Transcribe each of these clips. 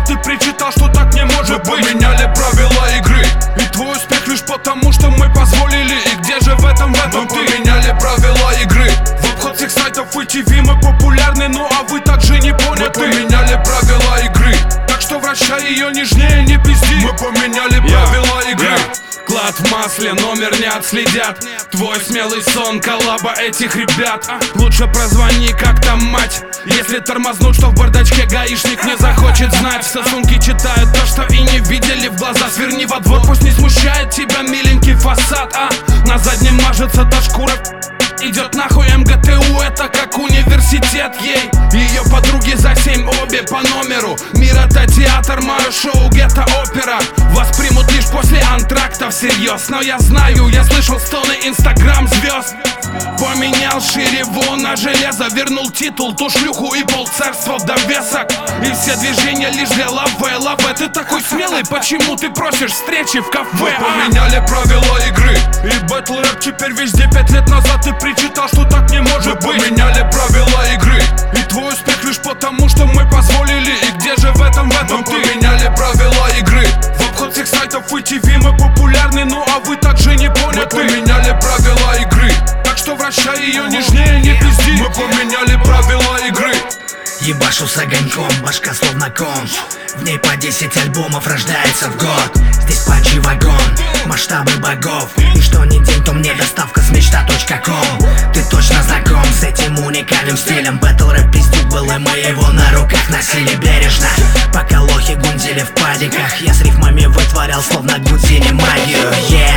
ты причитал, что так не может быть. Мы поменяли правила игры, и твой успех лишь потому, что мы позволили. И где же в этом ты? Мы поменяли правила игры, в обход всех сайтов и ТВ мы популярны, ну а вы также не поняты. Мы поменяли правила игры, так что вращай ее нежнее, не пизди. Мы поменяли правила игры. Клад в масле, номер не отследят. Твой смелый сон, коллаба этих ребят. Лучше прозвони, как там мать. Если тормознут, что в бардачке гаишник не захочет знать. Сосунки читают то, что и не видели в глаза. Сверни во двор, пусть не смущает тебя миленький фасад. На заднем мажется та шкура. Идет нахуй МГТУ, это как университет ей. Ее подруги за 7 обе по номеру. Мир это театр, мое шоу гетто опера. Вас примут лишь после антракта всерьез. Но я знаю, я слышал стоны инстаграм звезд. Поменял ширеву на железо, вернул титул, ту шлюху и полцарства в довесок. И все движения лишь для лаве. Лаве, ты такой смелый, почему ты просишь встречи в кафе? Мы поменяли правила игры, и бэтл рэп теперь везде. 5 лет назад ты причитал, что так не может быть. Мы поменяли правила игры, и твой успех лишь потому, что мы позволили. И где же в этом ты? Мы поменяли правила игры, в обход всех сайтов и ТВ мы популярны, ну а вы также не поняты. Мы поменяли правила игры, так что вращай ее нежнее, не пизди. Мы поменяли правила игры. Ебашу с огоньком, башка словно конч. В ней по 10 альбомов рождается в год. Здесь панч и вагон, масштабы богов. И что ни день, то мне доставка с мечта.ком. Ты точно знаком с этим уникальным стилем. Бэтл рэп пиздюк был, и мы его на руках носили бережно. Пока лохи гундили в падиках, я с рифмами вытворял словно Гудзини магию.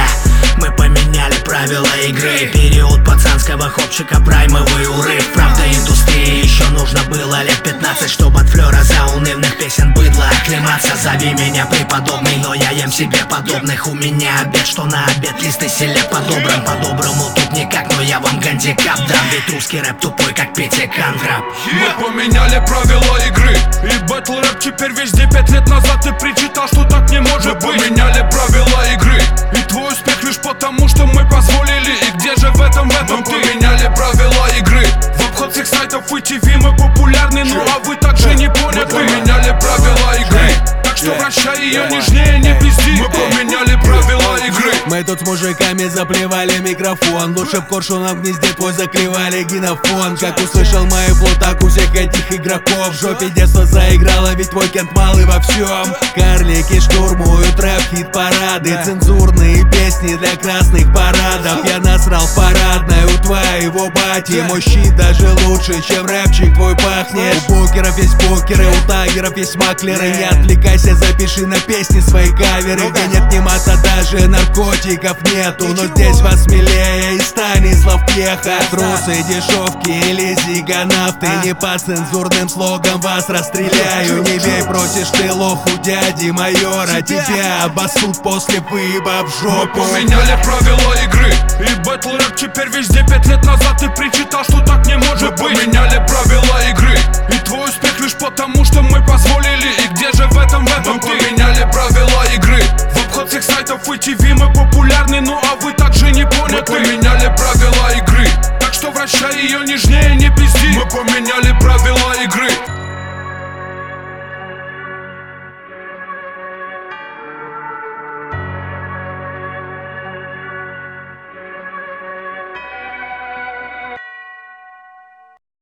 Мы поменяли правила игры. Период пацанского хопчика, праймовый урыв. Правда индустрии еще нужно было лет 15, чтобы от флера заунывных песен быдло оклематься. Зови меня преподобный, но я ем себе подобных. У меня обед, что на обед, листы селек по-доброму. По-доброму тут никак, но я вам гандикап дам. Ведь русский рэп тупой, как Петя Кандрап. Мы поменяли правила игры, и бэтл рэп теперь везде. 5 лет назад ты причитал, что так не может быть. Мы поменяли правила игры, и твой успех лишь потому, что мы позволили. И где же в этом ты? Мы поменяли правила игры, в обход всех сайтов и ТВ мы популярны, ну а вы также не поняты. Мы поменяли правила игры, так что вращай ее нежнее, не пизди. Мы поменяли правила игры. Мы тут с мужиками заплевали микрофон. Лучше б коршуном в гнезде твой закрывали генофон. Как услышал мою плутак у всех этих игроков. В жопе детство заиграло, ведь твой кент малый во всем. Карлики штурмуют рэп, хит-парады. Цензурные песни для красных парадов. Я насрал в парадной у твоего бати. Мой щит даже лучше, чем рэпчик твой пахнет. У букеров есть букеры, у тагеров есть маклеры. Не отвлекайся, запиши на песни свои каверы. Где нет ни мата, даже наркотиков нету. Но здесь вас смелее и Станислав Пьеха. Трусы, дешевки или зиганавты. Не по цензурным слогам вас расстреляю. Не бей, просишь ты лоху дяди майора. Тебя обоссут после выеба в жопу. Мы поменяли правила игры, и бэтл рэп теперь везде. 5 лет назад ты причитал, что так не может быть. Мы поменяли правила игры, и твой успех лишь потому, что мы позволили. И где же